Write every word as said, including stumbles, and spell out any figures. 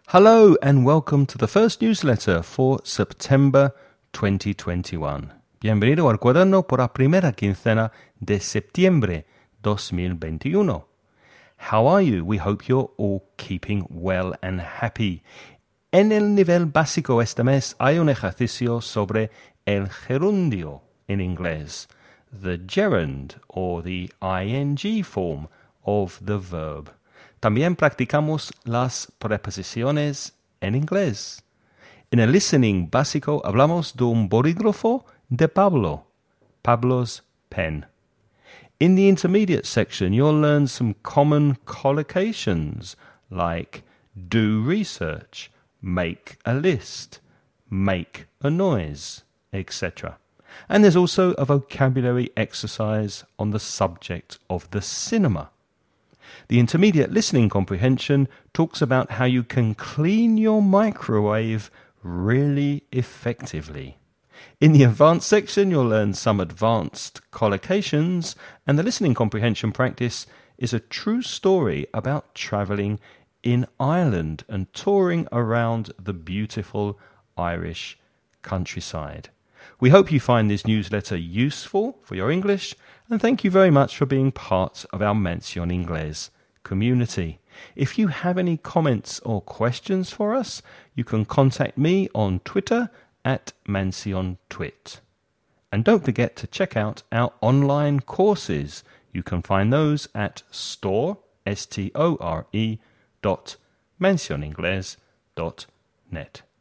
Hello and welcome to the first newsletter for September twenty twenty-one. Bienvenido al cuaderno por la primera quincena de septiembre dos mil veintiuno. How are you? We hope you're all keeping well and happy. En el nivel básico este mes hay un ejercicio sobre el gerundio en inglés, the gerund or the ing form of the verb. También practicamos las preposiciones en inglés. En el listening básico hablamos de un bolígrafo de Pablo, Pablo's pen. In the intermediate section, you'll learn some common collocations like do research, make a list, make a noise, et cetera. And there's also a vocabulary exercise on the subject of the cinema. The intermediate listening comprehension talks about how you can clean your microwave really effectively. In the advanced section, you'll learn some advanced collocations, and the listening comprehension practice is a true story about travelling in Ireland and touring around the beautiful Irish countryside. We hope you find this newsletter useful for your English, and thank you very much for being part of our Mención Inglés community. If you have any comments or questions for us, you can contact me on Twitter at MansionTwit. And don't forget to check out our online courses. You can find those at store, S T O R E, dot mansioningles dot net.